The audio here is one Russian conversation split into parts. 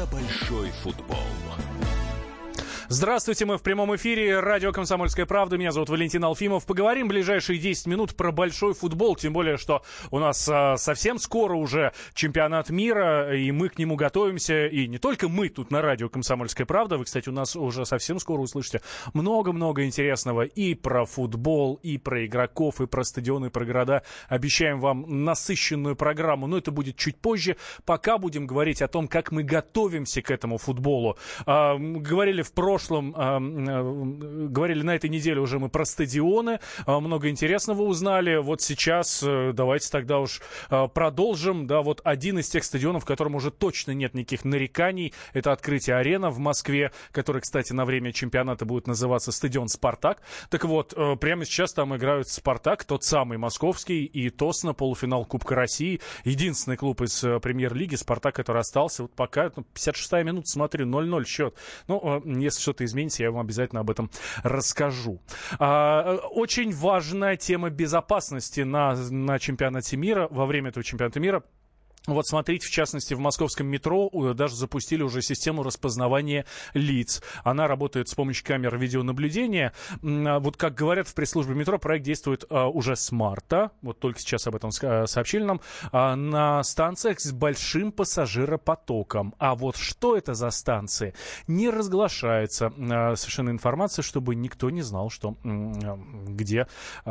про большой футбол. Здравствуйте, мы в прямом эфире. Радио «Комсомольская правда». Меня зовут Валентин Алфимов. Поговорим ближайшие 10 минут про большой футбол. Тем более, что у нас совсем скоро уже чемпионат мира, и мы к нему готовимся. И не только мы тут на радио «Комсомольская правда». Вы, кстати, у нас уже совсем скоро услышите много-много интересного и про футбол, и про игроков, и про стадионы, и про города. Обещаем вам насыщенную программу, но это будет чуть позже. Пока будем говорить о том, как мы готовимся к этому футболу. Говорили в прошлом, говорили на этой неделе уже мы про стадионы, много интересного узнали. Вот сейчас давайте тогда уж продолжим. Да, вот один из тех стадионов, в котором уже точно нет никаких нареканий, это Открытие Арена в Москве, который, кстати, на время чемпионата будет называться стадион «Спартак». Так вот, прямо сейчас там играют «Спартак», тот самый московский, и Тосно, полуфинал Кубка России. Единственный клуб из премьер-лиги «Спартак», который остался. Вот пока 56-я минута, смотрю, 0-0 счет. Ну, если что-то изменится, я вам обязательно об этом расскажу. Очень важная тема безопасности на чемпионате мира, во время этого чемпионата мира. Вот смотрите, в частности, в московском метро даже запустили уже систему распознавания лиц. Она работает с помощью камер видеонаблюдения. Вот как говорят в пресс-службе метро, проект действует уже с марта. Вот только сейчас об этом сообщили нам. На станциях с большим пассажиропотоком. А вот что это за станции? Не разглашается совершенно информация, чтобы никто не знал, что где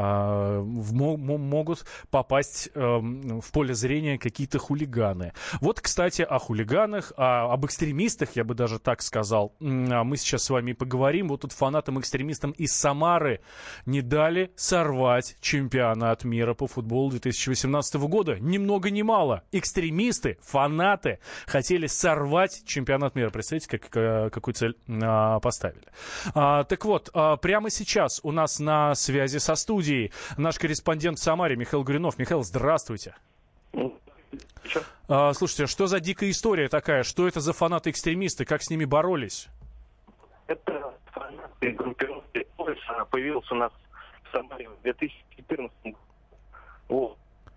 могут попасть в поле зрения какие-то хулиганы. Вот, кстати, о хулиганах, об экстремистах, я бы даже так сказал, мы сейчас с вами поговорим. Вот тут фанатам-экстремистам из Самары не дали сорвать чемпионат мира по футболу 2018 года. Ни много ни мало. Экстремисты, фанаты хотели сорвать чемпионат мира. Представляете, какую цель поставили. Так вот, прямо сейчас у нас на связи со студией наш корреспондент в Самаре Михаил Гуринов. Михаил, здравствуйте. Слушайте, что за дикая история такая? Что это за фанаты-экстремисты? Как с ними боролись? Это фанаты группировки «Польша». Появился у нас в Самаре в 2014 году. Вот.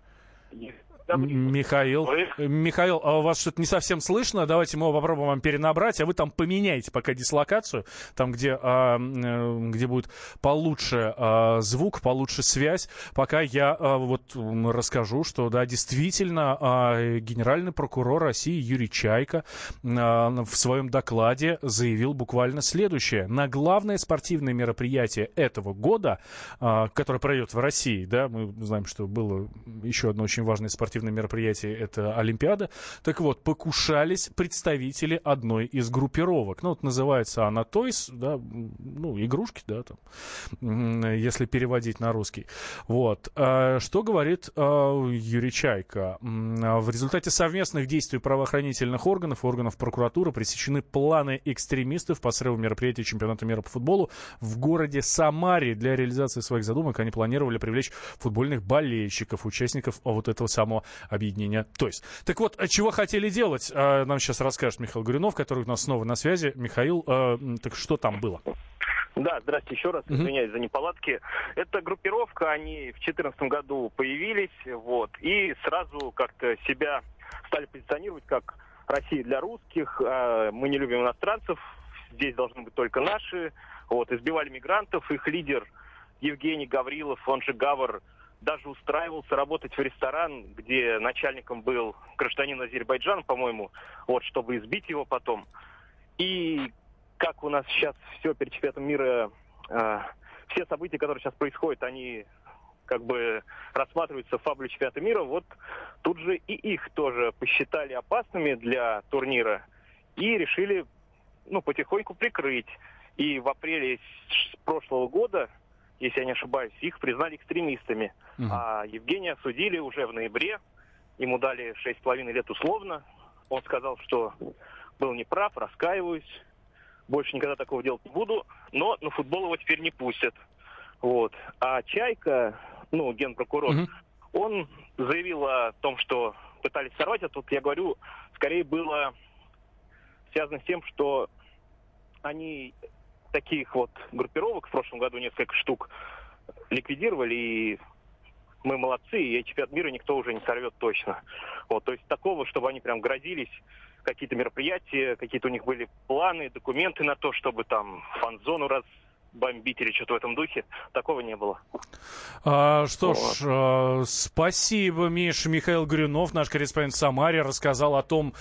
Михаил, а у вас что-то не совсем слышно. Давайте мы его попробуем вам перенабрать, а вы там поменяете пока дислокацию, там, где будет получше звук, получше связь. Пока я вот расскажу, что, да, действительно, генеральный прокурор России Юрий Чайка в своем докладе заявил буквально следующее. На главное спортивное мероприятие этого года, которое пройдет в России, да, мы знаем, что было еще одно очень важное спортивное мероприятие, это Олимпиада. Так вот, покушались представители одной из группировок. Ну, вот называется она Toys, да, ну, игрушки, да, там, если переводить на русский. Вот. Что говорит Юрий Чайка? В результате совместных действий правоохранительных органов прокуратуры пресечены планы экстремистов по срыву мероприятия чемпионата мира по футболу в городе Самаре. Для реализации своих задумок они планировали привлечь футбольных болельщиков, участников вот этого самого объединения Toys. Так вот, чего хотели делать, нам сейчас расскажет Михаил Гуринов, который у нас снова на связи. Михаил, так что там было? Да, здравствуйте еще раз, извиняюсь за неполадки. Эта группировка, они в 2014 году появились, вот, и сразу как-то себя стали позиционировать как Россия для русских, мы не любим иностранцев, здесь должны быть только наши, вот, избивали мигрантов, их лидер Евгений Гаврилов, он же Гавр, даже устраивался работать в ресторан, где начальником был гражданин Азербайджана, по-моему, вот, чтобы избить его потом. И как у нас сейчас все перед чемпионатом мира, все события, которые сейчас происходят, они как бы рассматриваются в фабуле чемпионата мира, вот тут же и их тоже посчитали опасными для турнира и решили, ну, потихоньку прикрыть. И в апреле прошлого года, если я не ошибаюсь, их признали экстремистами. А Евгения осудили уже в ноябре. Ему дали 6,5 лет условно. Он сказал, что был неправ, раскаиваюсь. Больше никогда такого делать не буду. Но на футбол его теперь не пустят. Вот. А Чайка, ну, генпрокурор, он заявил о том, что пытались сорвать. А тут, я говорю, скорее было связано с тем, что они таких вот группировок в прошлом году несколько штук ликвидировали, и мы молодцы, и чемпионат мира никто уже не сорвет точно. Вот, то есть такого, чтобы они прям грозились, какие-то мероприятия, какие-то у них были планы, документы на то, чтобы там фан-зону бомбить или что-то в этом духе. Такого не было. Спасибо, Миша. Михаил Горюнов, наш корреспондент в Самаре, рассказал о том,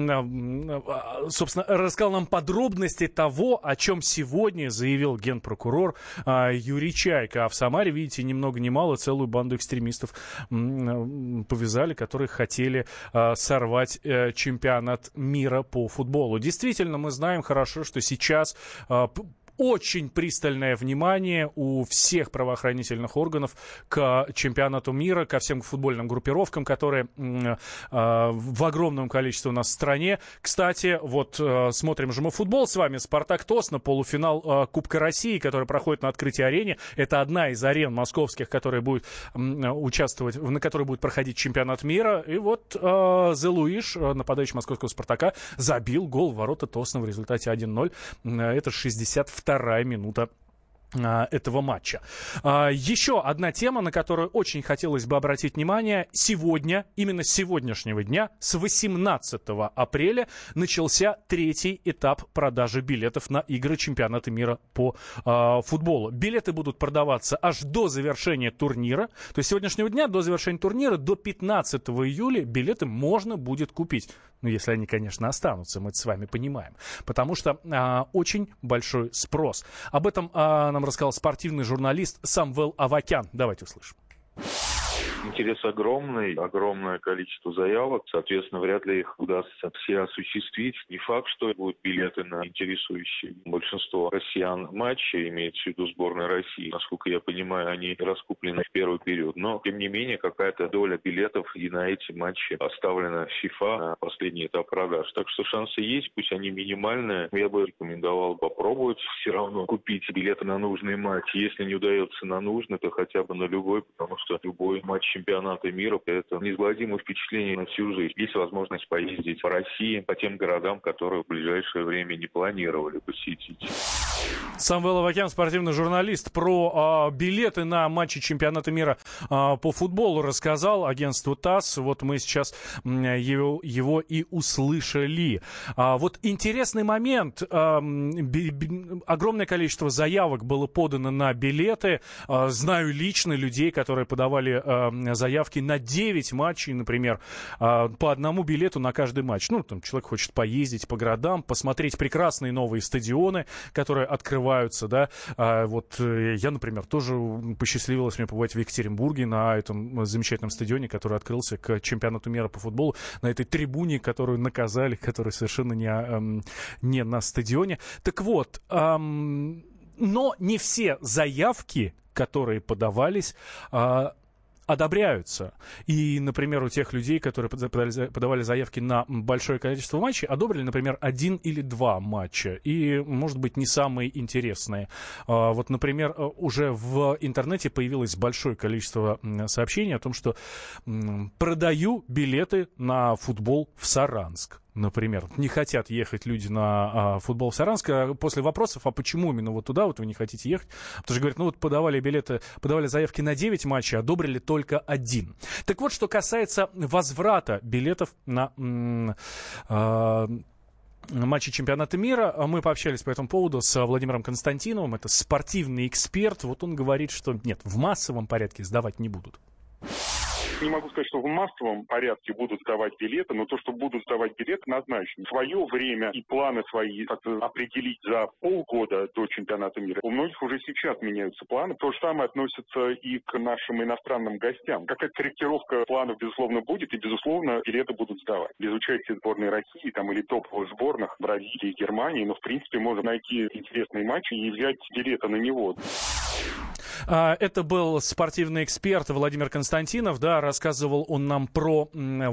собственно, рассказал нам подробности того, о чем сегодня заявил генпрокурор Юрий Чайка. А в Самаре, видите, ни много ни мало целую банду экстремистов повязали, которые хотели сорвать чемпионат мира по футболу. Действительно, мы знаем хорошо, что сейчас очень пристальное внимание у всех правоохранительных органов к чемпионату мира, ко всем футбольным группировкам, которые в огромном количестве у нас в стране. Кстати, вот смотрим же мы футбол с вами. «Спартак» Тосна, полуфинал Кубка России, который проходит на открытой арене. Это одна из арен московских, которая будет участвовать, на которой будет проходить чемпионат мира. И вот Зе Луиш, нападающий московского «Спартака», забил гол в ворота Тосна в результате 1-0. Это 62-я минута этого матча. Еще одна тема, на которую очень хотелось бы обратить внимание. Сегодня, именно с сегодняшнего дня, с 18 апреля, начался третий этап продажи билетов на игры чемпионата мира по футболу. Билеты будут продаваться аж до завершения турнира. То есть с сегодняшнего дня до завершения турнира, до 15 июля билеты можно будет купить. Ну, если они, конечно, останутся, мы это с вами понимаем. Потому что очень большой спрос. Об этом нам рассказал спортивный журналист Самвел Авакян. Давайте услышим. Интерес огромный, огромное количество заявок, соответственно, вряд ли их удастся все осуществить. Не факт, что будут билеты на интересующие большинство россиян матчи, имеется в виду сборная России. Насколько я понимаю, они раскуплены в первый период. Но, тем не менее, какая-то доля билетов и на эти матчи оставлена FIFA на последний этап продаж. Так что шансы есть, пусть они минимальные. Я бы рекомендовал попробовать все равно купить билеты на нужный матч. Если не удается на нужный, то хотя бы на любой, потому что любой матч чемпионата мира — это неизгладимое впечатление на всю жизнь. Есть возможность поездить по России, по тем городам, которые в ближайшее время не планировали посетить. Самвел Авакян, спортивный журналист, про билеты на матчи чемпионата мира по футболу рассказал агентству ТАСС. Вот мы сейчас его и услышали. Вот интересный момент. Огромное количество заявок было подано на билеты. Знаю лично людей, которые подавали заявки на 9 матчей, например, по одному билету на каждый матч. Ну, там человек хочет поездить по городам, посмотреть прекрасные новые стадионы, которые открываются, да. Вот я, например, тоже посчастливилось мне побывать в Екатеринбурге на этом замечательном стадионе, который открылся к чемпионату мира по футболу, на этой трибуне, которую наказали, которая совершенно не на стадионе. Так вот, но не все заявки, которые подавались, одобряются. И, например, у тех людей, которые подавали заявки на большое количество матчей, одобрили, например, 1 или 2 матча. И, может быть, не самые интересные. Вот, например, уже в интернете появилось большое количество сообщений о том, что продаю билеты на футбол в Саранск. Например, не хотят ехать люди на футбол в Саранск. После вопросов, а почему именно вот туда вот вы не хотите ехать? Потому что говорят, ну вот подавали заявки на 9 матчей, одобрили только 1. Так вот, что касается возврата билетов на матчи чемпионата мира, мы пообщались по этому поводу с Владимиром Константиновым. Это спортивный эксперт. Вот он говорит, что нет, в массовом порядке сдавать не будут. Не могу сказать, что в массовом порядке будут сдавать билеты, но то, что будут сдавать билеты, однозначно. Свое время и планы свои определить за полгода до чемпионата мира. У многих уже сейчас меняются планы. То же самое относится и к нашим иностранным гостям. Какая-то корректировка планов, безусловно, будет, и, безусловно, билеты будут сдавать. Без участия сборной России там, или топовых сборных Бразилии и Германии, но, в принципе, можно найти интересные матчи и взять билеты на него. Это был спортивный эксперт Владимир Константинов, да, рассказывал он нам про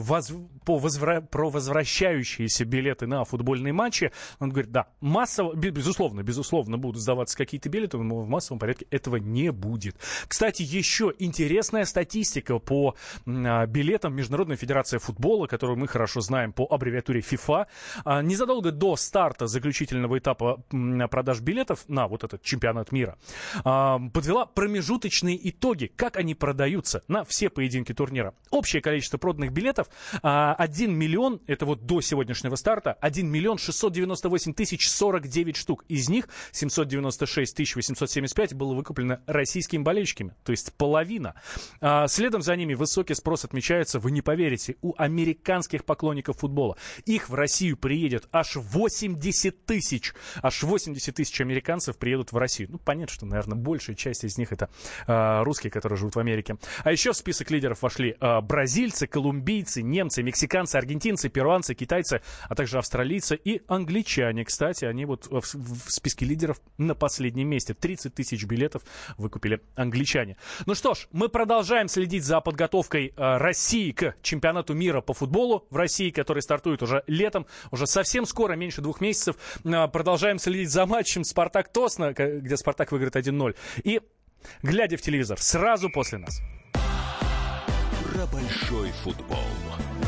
возвращающиеся билеты на футбольные матчи. Он говорит, да, массово, безусловно, будут сдаваться какие-то билеты, но в массовом порядке этого не будет. Кстати, еще интересная статистика по билетам Международной федерации футбола, которую мы хорошо знаем по аббревиатуре FIFA. Незадолго до старта заключительного этапа продаж билетов на вот этот чемпионат мира подвела промежуточные итоги, как они продаются на все поединки турнира. Общее количество проданных билетов 1 миллион, это вот до сегодняшнего старта, 1 миллион 698 тысяч 49 штук. Из них 796 тысяч 875 было выкуплено российскими болельщиками, то есть половина. Следом за ними высокий спрос отмечается, вы не поверите, у американских поклонников футбола. Их в Россию приедет аж 80 тысяч. Аж 80 тысяч американцев приедут в Россию. Ну, понятно, что, наверное, большая часть из них это русские, которые живут в Америке. А еще в список лидеров вошли бразильцы, колумбийцы, немцы, мексиканцы, аргентинцы, перуанцы, китайцы, а также австралийцы и англичане. Кстати, они вот в списке лидеров на последнем месте. 30 тысяч билетов выкупили англичане. Ну что ж, мы продолжаем следить за подготовкой России к чемпионату мира по футболу в России, который стартует уже летом, уже совсем скоро, меньше 2 месяцев. Продолжаем следить за матчем «Спартак-Тосно», где «Спартак» выиграет 1-0. И, глядя в телевизор, сразу после нас. Про большой футбол.